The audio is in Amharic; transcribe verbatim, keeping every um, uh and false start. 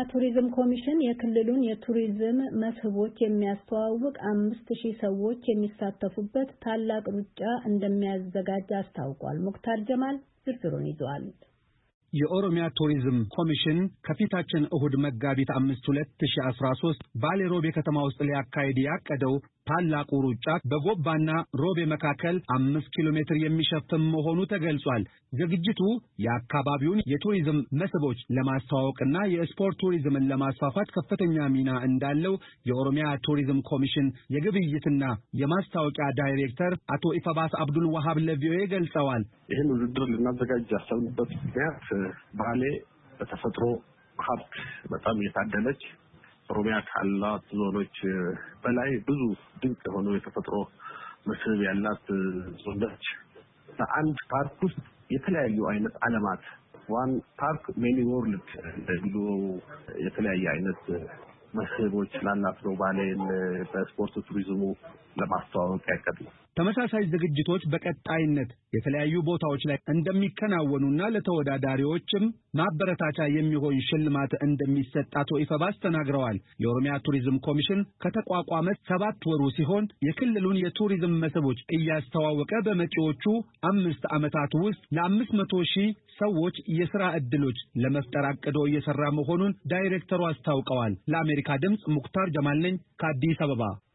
ቱሪዝም ኮሚሽን የክልሉን የቱሪዝም መስህቦች የሚያስተዋውቅ አምስት ሺህ ሰዎች የሚሳተፉበት ታላቅ ሩጫ እንደሚያዘጋጅ አስታውቋል። ሙክታር ጀማል ዝርዝሩን ይዟል። የኦሮሚያ ቱሪዝም ኮሚሽን ከፊታችን እሁድ መጋቢት አምስት ሁለት ሺህ አስራ ሶስት ባሌ ሮቤ ከተማ ውስጥ ሊያካሂድ ያቀደው ታላቁ ሩጫ በጎባና ሮቤ መካከል አምስት ኪሎ ሜትር የሚሸፍን መሆኑ ተገልጿል። ዝግጅቱ የአካባቢውን የቱሪዝም መስህቦች ለማስተዋወቅና የስፖርት ቱሪዝምን ለማስፋፋት ከፍተኛ ሚና እንዳለው የኦሮሚያ ቱሪዝም ኮሚሽን የግብይትና የማስታወቂያ ዳይሬክተር አቶ ኢፋባስ አብዱል ወሃብ ለቪኦኤ ገልጸዋል። ይህን ውድድር ልናዘጋጅ ያሰብንበት ምክንያት ባሌ በተፈጥሮ ሀብት በጣም የታደለች ኦሮሚያ ካላት ዞኖች በላይ ብዙ ድንቅ የሆኑ የተፈጥሮ መስህብ ያላት ዞን ነች። በአንድ ፓርክ ውስጥ የተለያዩ አይነት ዓለማት ዋን ፓርክ ሜኒ ወርልድ እንደሚሉ የተለያየ አይነት መስህቦች ላላት ነው ባሌን በስፖርት ቱሪዝሙ ለማስተዋወቅ ያቀድነው። ተመሳሳይ ዝግጅቶች በቀጣይነት የተለያዩ ቦታዎች ላይ እንደሚከናወኑና ለተወዳዳሪዎችም ማበረታቻ የሚሆን ሽልማት እንደሚሰጥ አቶ ኢፋባስ ተናግረዋል። የኦሮሚያ ቱሪዝም ኮሚሽን ከተቋቋመ ሰባት ወሩ ሲሆን የክልሉን የቱሪዝም መስህቦች እያስተዋወቀ በመጪዎቹ አምስት ዓመታት ውስጥ ለአምስት መቶ ሺህ ሰዎች የሥራ ዕድሎች ለመፍጠር አቅዶ እየሰራ መሆኑን ዳይሬክተሩ አስታውቀዋል። ለአሜሪካ ድምጽ ሙክታር ጀማል ነኝ ከአዲስ አበባ።